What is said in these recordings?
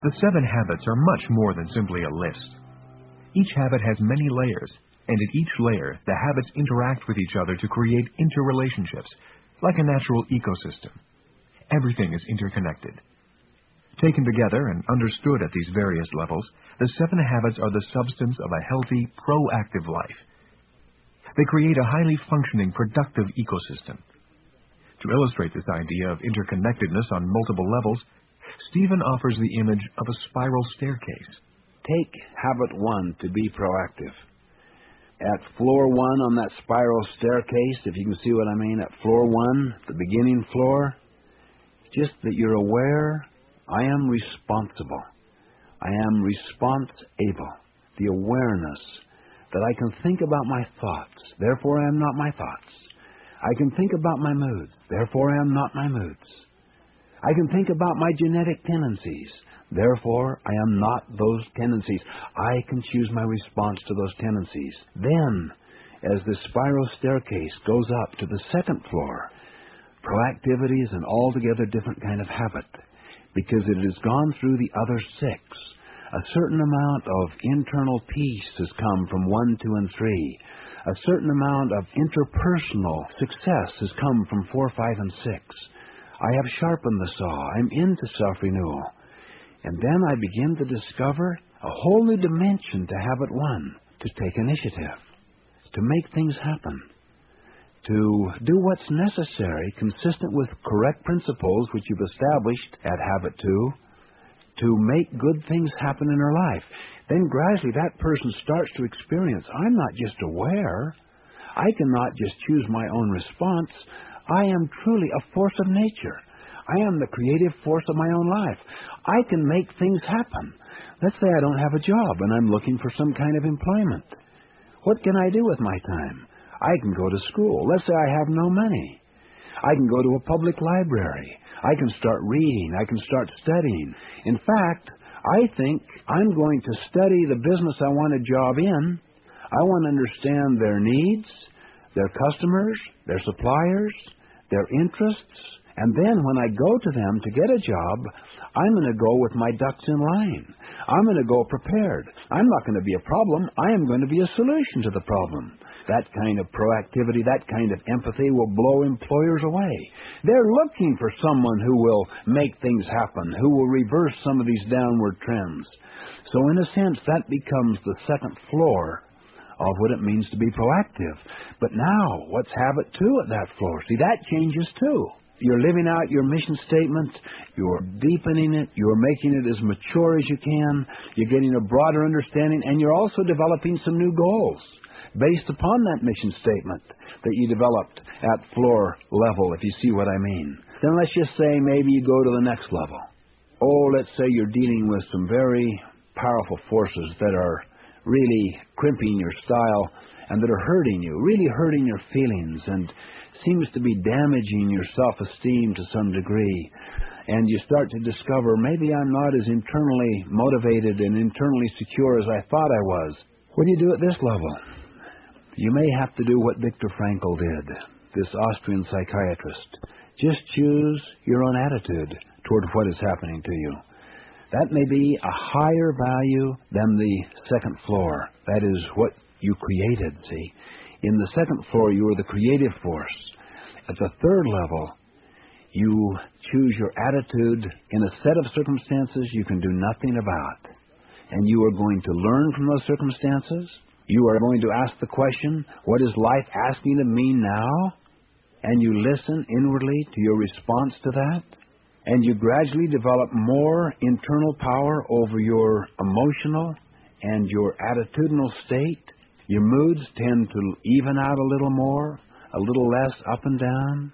The 7 habits are much more than simply a list. Each habit has many layers, and at each layer, the habits interact with each other to create interrelationships, like a natural ecosystem. Everything is interconnected. Taken together and understood at these various levels, the 7 habits are the substance of a healthy, proactive life. They create a highly functioning, productive ecosystem. To illustrate this idea of interconnectedness on multiple levels, Stephen offers the image of a spiral staircase. Take habit 1 to be proactive. At floor 1 on that spiral staircase, if you can see what I mean, at floor 1, the beginning floor, just that you're aware, I am responsible. I am response-able. The awareness that I can think about my thoughts, therefore I am not my thoughts. I can think about my moods, therefore I am not my moods. I can think about my genetic tendencies, therefore I am not those tendencies. I can choose my response to those tendencies. Then, as the spiral staircase goes up to the 2nd floor, proactivity is an altogether different kind of habit, because it has gone through the other 6. A certain amount of internal peace has come from 1, 2, and 3. A certain amount of interpersonal success has come from 4, 5, and 6. I have sharpened the saw. I'm into self-renewal. And then I begin to discover a whole new dimension to habit 1, to take initiative, to make things happen, to do what's necessary, consistent with correct principles which you've established at habit 2, to make good things happen in her life. Then gradually that person starts to experience, I'm not just aware. I cannot just choose my own response. I am truly a force of nature. I am the creative force of my own life. I can make things happen. Let's say I don't have a job and I'm looking for some kind of employment. What can I do with my time? I can go to school. Let's say I have no money. I can go to a public library. I can start reading. I can start studying. In fact, I think I'm going to study the business I want a job in. I want to understand their needs, their customers, their suppliers, their interests, and then when I go to them to get a job, I'm going to go with my ducks in line. I'm going to go prepared. I'm not going to be a problem. I am going to be a solution to the problem. That kind of proactivity, that kind of empathy will blow employers away. They're looking for someone who will make things happen, who will reverse some of these downward trends. So in a sense, that becomes the 2nd floor of what it means to be proactive. But now, what's habit 2 at that floor? See, that changes too. You're living out your mission statement, you're deepening it, you're making it as mature as you can, you're getting a broader understanding, and you're also developing some new goals based upon that mission statement that you developed at floor level, if you see what I mean. Then let's just say maybe you go to the next level. Oh, let's say you're dealing with some very powerful forces that are really crimping your style and that are hurting you, really hurting your feelings, and seems to be damaging your self-esteem to some degree. And you start to discover, maybe I'm not as internally motivated and internally secure as I thought I was. What do you do at this level? You may have to do what Viktor Frankl did, this Austrian psychiatrist. Just choose your own attitude toward what is happening to you. That may be a higher value than the 2nd floor. That is what you created, see. In the 2nd floor, you are the creative force. At the 3rd level, you choose your attitude in a set of circumstances you can do nothing about. And you are going to learn from those circumstances. You are going to ask the question, what is life asking of me now? And you listen inwardly to your response to that. And you gradually develop more internal power over your emotional and your attitudinal state. Your moods tend to even out a little more, a little less up and down.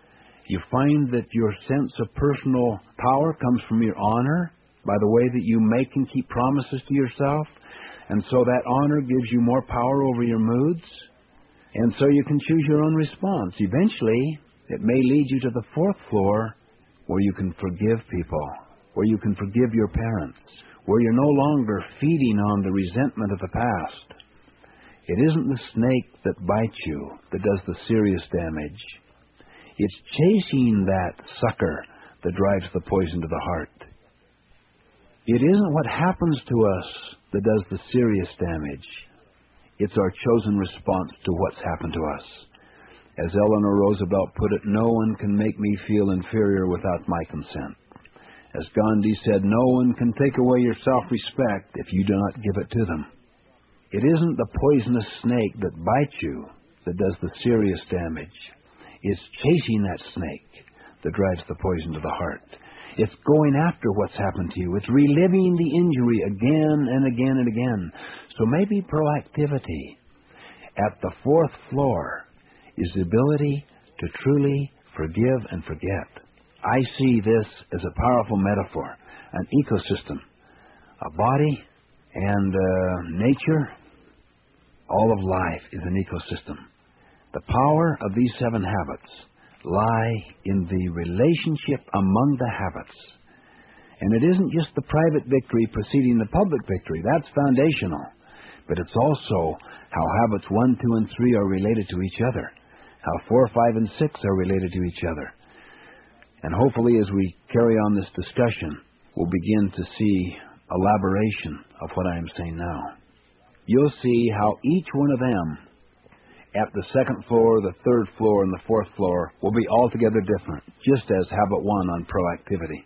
You find that your sense of personal power comes from your honor by the way that you make and keep promises to yourself. And so that honor gives you more power over your moods. And so you can choose your own response. Eventually, it may lead you to the 4th floor where you can forgive people, where you can forgive your parents, where you're no longer feeding on the resentment of the past. It isn't the snake that bites you that does the serious damage. It's chasing that sucker that drives the poison to the heart. It isn't what happens to us that does the serious damage. It's our chosen response to what's happened to us. As Eleanor Roosevelt put it, no one can make me feel inferior without my consent. As Gandhi said, no one can take away your self-respect if you do not give it to them. It isn't the poisonous snake that bites you that does the serious damage. It's chasing that snake that drives the poison to the heart. It's going after what's happened to you. It's reliving the injury again and again and again. So maybe proactivity at the fourth floor is the ability to truly forgive and forget. I see this as a powerful metaphor, an ecosystem, a body and nature. All of life is an ecosystem. The power of these 7 habits lie in the relationship among the habits. And it isn't just the private victory preceding the public victory. That's foundational. But it's also how habits 1, 2, and 3 are related to each other, how 4, 5, and 6 are related to each other. And hopefully as we carry on this discussion, we'll begin to see elaboration of what I am saying now. You'll see how each one of them at the 2nd floor, the 3rd floor, and the 4th floor will be altogether different, just as habit 1 on proactivity.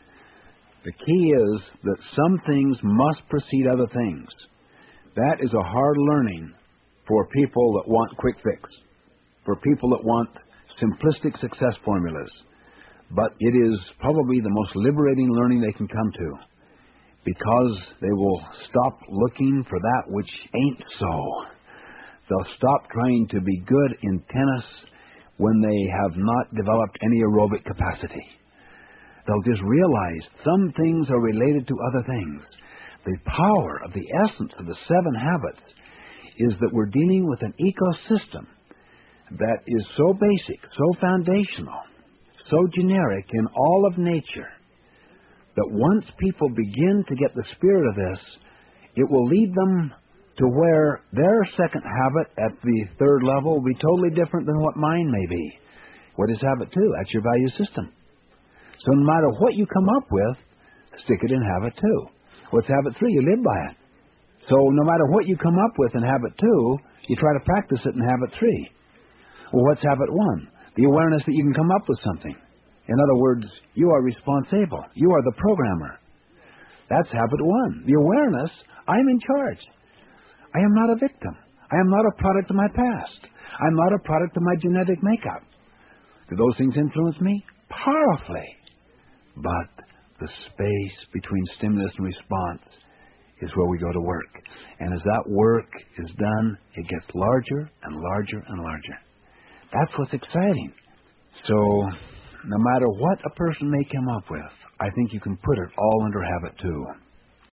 The key is that some things must precede other things. That is a hard learning for people that want quick fix, for people that want simplistic success formulas. But it is probably the most liberating learning they can come to, because they will stop looking for that which ain't so. They'll stop trying to be good in tennis when they have not developed any aerobic capacity. They'll just realize some things are related to other things. The power of the essence of the 7 habits is that we're dealing with an ecosystem that is so basic, so foundational, so generic in all of nature, that once people begin to get the spirit of this, it will lead them to where their 2nd habit at the 3rd level will be totally different than what mine may be. What is habit 2? That's your value system. So no matter what you come up with, stick it in habit 2. What's habit 3? You live by it. So no matter what you come up with in habit 2, you try to practice it in habit 3. Well, what's habit 1? The awareness that you can come up with something. In other words, you are responsible. You are the programmer. That's habit 1. The awareness, I'm in charge. I am not a victim. I am not a product of my past. I'm not a product of my genetic makeup. Do those things influence me? Powerfully. But the space between stimulus and response is where we go to work. And as that work is done, it gets larger and larger and larger. That's what's exciting. So, no matter what a person may come up with, I think you can put it all under habit 2.